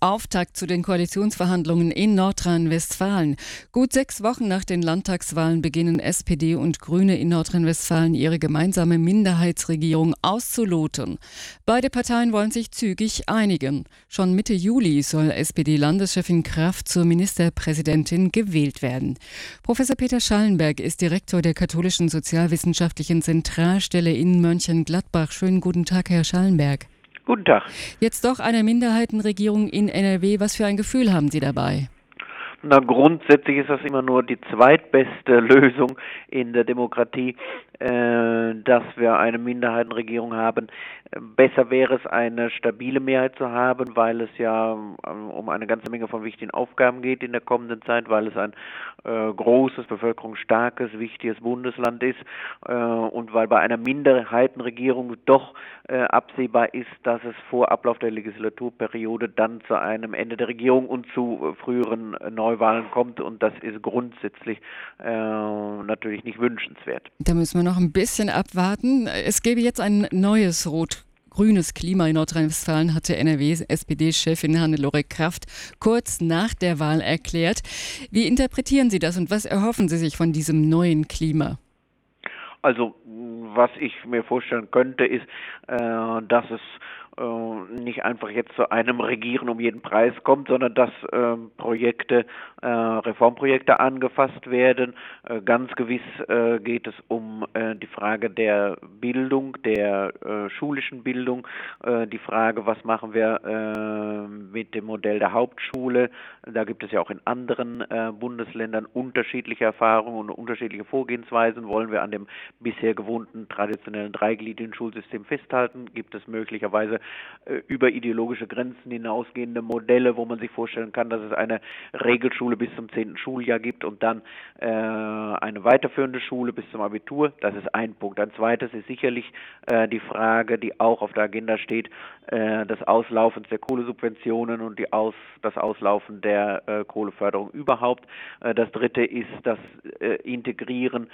Auftakt zu den Koalitionsverhandlungen in Nordrhein-Westfalen. Gut 6 Wochen nach den Landtagswahlen beginnen SPD und Grüne in Nordrhein-Westfalen ihre gemeinsame Minderheitsregierung auszuloten. Beide Parteien wollen sich zügig einigen. Schon Mitte Juli soll SPD-Landeschefin Kraft zur Ministerpräsidentin gewählt werden. Professor Peter Schallenberg ist Direktor der Katholischen Sozialwissenschaftlichen Zentralstelle in Mönchengladbach. Schönen guten Tag, Herr Schallenberg. Guten Tag. Jetzt doch eine Minderheitenregierung in NRW. Was für ein Gefühl haben Sie dabei? Na, grundsätzlich ist das immer nur die zweitbeste Lösung in der Demokratie, dass wir eine Minderheitenregierung haben. Besser wäre es, eine stabile Mehrheit zu haben, weil es ja um eine ganze Menge von wichtigen Aufgaben geht in der kommenden Zeit, weil es ein großes, bevölkerungsstarkes, wichtiges Bundesland ist und weil bei einer Minderheitenregierung doch absehbar ist, dass es vor Ablauf der Legislaturperiode dann zu einem Ende der Regierung und zu früheren Neuwahlen kommt, und das ist grundsätzlich natürlich nicht wünschenswert. Da müssen wir noch ein bisschen abwarten. Es gäbe jetzt ein neues rot-grünes Klima in Nordrhein-Westfalen, hatte NRW-SPD-Chefin Hannelore Kraft kurz nach der Wahl erklärt. Wie interpretieren Sie das und was erhoffen Sie sich von diesem neuen Klima? Also, was ich mir vorstellen könnte, ist, dass es nicht einfach jetzt zu einem Regieren um jeden Preis kommt, sondern dass Reformprojekte angefasst werden. Ganz gewiss geht es um die Frage der Bildung, der schulischen Bildung, die Frage, was machen wir mit dem Modell der Hauptschule. Da gibt es ja auch in anderen Bundesländern unterschiedliche Erfahrungen und unterschiedliche Vorgehensweisen. Wollen wir an dem bisher gewohnten traditionellen dreigliedrigen Schulsystem festhalten? Gibt es möglicherweise über ideologische Grenzen hinausgehende Modelle, wo man sich vorstellen kann, dass es eine Regelschule bis zum 10. Schuljahr gibt und dann eine weiterführende Schule bis zum Abitur? Das ist ein Punkt. Ein zweites ist sicherlich die Frage, die auch auf der Agenda steht, des Auslaufens der Kohlesubventionen und das Auslaufen der Kohleförderung überhaupt. Das dritte ist das Integrieren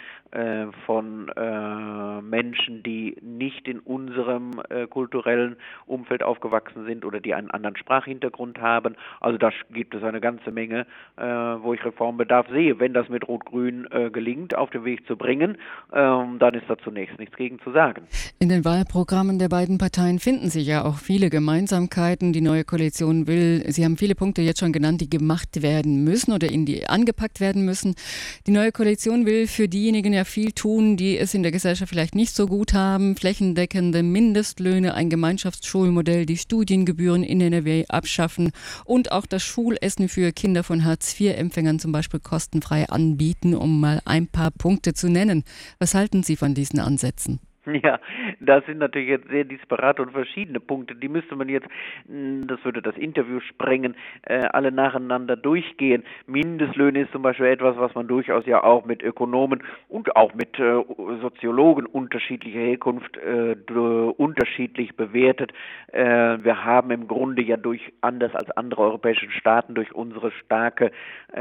von Menschen, die nicht in unserem kulturellen Umfeld aufgewachsen sind oder die einen anderen Sprachhintergrund haben. Also da gibt es eine ganze Menge, wo ich Reformbedarf sehe. Wenn das mit Rot-Grün gelingt, auf den Weg zu bringen, dann ist da zunächst nichts gegen zu sagen. In den Wahlprogrammen der beiden Parteien finden sich ja auch viele Gemeinsamkeiten. Die neue Koalition will, Sie haben viele Punkte jetzt schon genannt, die gemacht werden müssen oder in die angepackt werden müssen. Die neue Koalition will für diejenigen ja viel tun, die es in der Gesellschaft vielleicht nicht so gut haben. Flächendeckende Mindestlöhne, ein Gemeinschaftsschulmodell, die Studiengebühren in NRW abschaffen und auch das Schulessen für Kinder von Hartz-IV-Empfängern zum Beispiel kostenfrei anbieten, um mal ein paar Punkte zu nennen. Was halten Sie von diesen Ansätzen? Ja, das sind natürlich jetzt sehr disparate und verschiedene Punkte. Die müsste man jetzt, das würde das Interview sprengen, alle nacheinander durchgehen. Mindestlöhne ist zum Beispiel etwas, was man durchaus ja auch mit Ökonomen und auch mit Soziologen unterschiedlicher Herkunft unterschiedlich bewertet. Wir haben im Grunde ja anders als andere europäische Staaten durch unsere starke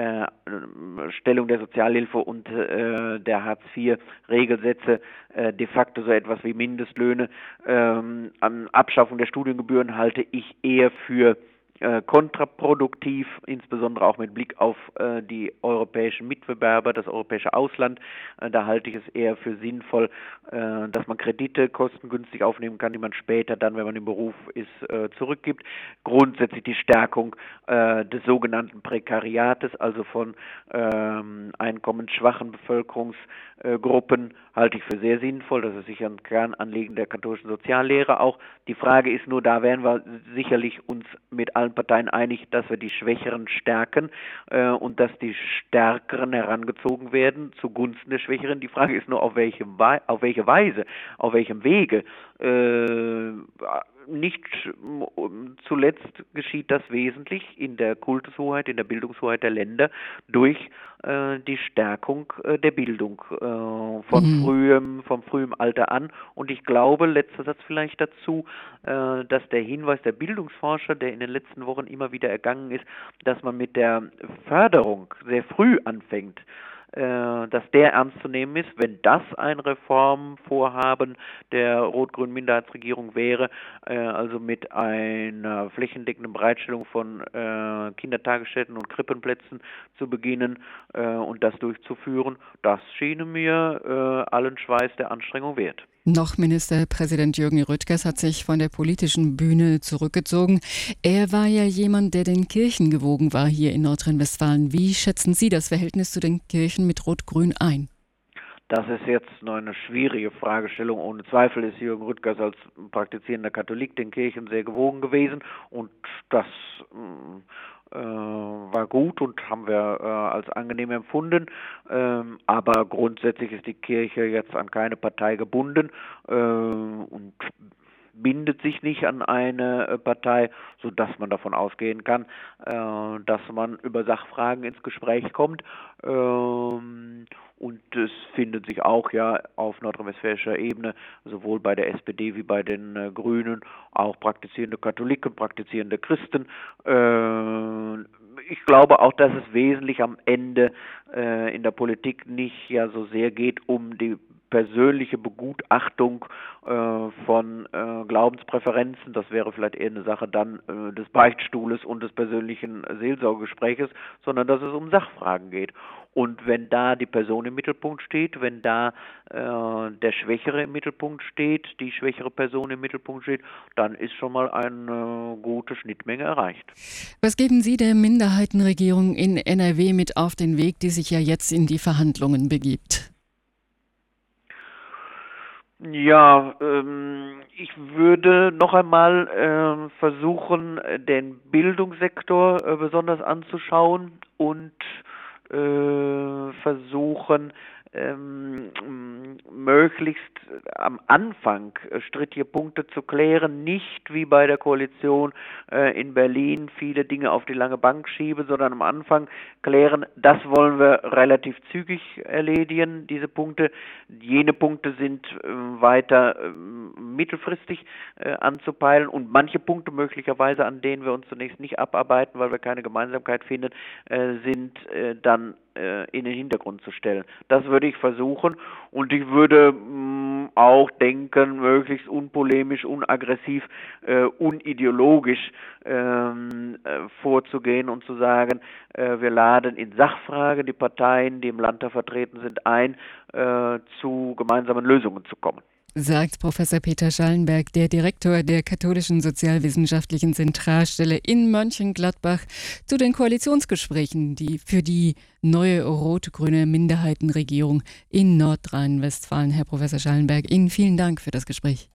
Stellung der Sozialhilfe und der Hartz-IV-Regelsätze de facto so etwas wie Mindestlöhne. An Abschaffung der Studiengebühren halte ich eher für kontraproduktiv, insbesondere auch mit Blick auf die europäischen Mitbewerber, das europäische Ausland. Da halte ich es eher für sinnvoll, dass man Kredite kostengünstig aufnehmen kann, die man später dann, wenn man im Beruf ist, zurückgibt. Grundsätzlich die Stärkung des sogenannten Prekariates, also von einkommensschwachen Bevölkerungsgruppen, halte ich für sehr sinnvoll. Das ist sicher ein Kernanliegen der katholischen Soziallehre auch. Die Frage ist nur, da wären wir sicherlich uns mit allen Parteien einig, dass wir die Schwächeren stärken und dass die Stärkeren herangezogen werden zugunsten der Schwächeren. Die Frage ist nur, auf welche Weise, auf welchem Wege. Nicht zuletzt geschieht das wesentlich in der Kultushoheit, in der Bildungshoheit der Länder durch die Stärkung der Bildung vom frühem Alter an. Und ich glaube, letzter Satz vielleicht dazu, dass der Hinweis der Bildungsforscher, der in den letzten Wochen immer wieder ergangen ist, dass man mit der Förderung sehr früh anfängt, dass der ernst zu nehmen ist. Wenn das ein Reformvorhaben der rot-grünen Minderheitsregierung wäre, also mit einer flächendeckenden Bereitstellung von Kindertagesstätten und Krippenplätzen zu beginnen und das durchzuführen, das schiene mir allen Schweiß der Anstrengung wert. Noch Ministerpräsident Jürgen Rüttgers hat sich von der politischen Bühne zurückgezogen. Er war ja jemand, der den Kirchen gewogen war hier in Nordrhein-Westfalen. Wie schätzen Sie das Verhältnis zu den Kirchen mit Rot-Grün ein? Das ist jetzt noch eine schwierige Fragestellung. Ohne Zweifel ist Jürgen Rüttgers als praktizierender Katholik den Kirchen sehr gewogen gewesen und das war gut und haben wir als angenehm empfunden. Aber grundsätzlich ist die Kirche jetzt an keine Partei gebunden und bindet sich nicht an eine Partei, sodass man davon ausgehen kann, dass man über Sachfragen ins Gespräch kommt. Und es findet sich auch ja auf nordrhein-westfälischer Ebene, sowohl bei der SPD wie bei den Grünen, auch praktizierende Katholiken, praktizierende Christen. Ich glaube auch, dass es wesentlich am Ende in der Politik nicht ja so sehr geht um die persönliche Begutachtung von Glaubenspräferenzen. Das wäre vielleicht eher eine Sache dann des Beichtstuhles und des persönlichen Seelsorgegespräches, sondern dass es um Sachfragen geht. Und wenn da die Person im Mittelpunkt steht, wenn da der Schwächere im Mittelpunkt steht, die schwächere Person im Mittelpunkt steht, dann ist schon mal eine gute Schnittmenge erreicht. Was geben Sie der Minderheitenregierung in NRW mit auf den Weg, die sich ja jetzt in die Verhandlungen begibt? Ja, ich würde noch einmal versuchen, den Bildungssektor besonders anzuschauen und versuchen, möglichst am Anfang strittige Punkte zu klären, nicht wie bei der Koalition in Berlin viele Dinge auf die lange Bank schieben, sondern am Anfang klären, das wollen wir relativ zügig erledigen, diese Punkte. Jene Punkte sind weiter mittelfristig anzupeilen und manche Punkte möglicherweise, an denen wir uns zunächst nicht abarbeiten, weil wir keine Gemeinsamkeit finden, sind dann in den Hintergrund zu stellen. Das würde ich versuchen und ich würde auch denken, möglichst unpolemisch, unaggressiv, unideologisch vorzugehen und zu sagen, wir laden in Sachfragen die Parteien, die im Landtag vertreten sind, ein, zu gemeinsamen Lösungen zu kommen. Sagt Professor Peter Schallenberg, der Direktor der Katholischen Sozialwissenschaftlichen Zentralstelle in Mönchengladbach, zu den Koalitionsgesprächen, die für die neue rot-grüne Minderheitenregierung in Nordrhein-Westfalen. Herr Professor Schallenberg, Ihnen vielen Dank für das Gespräch.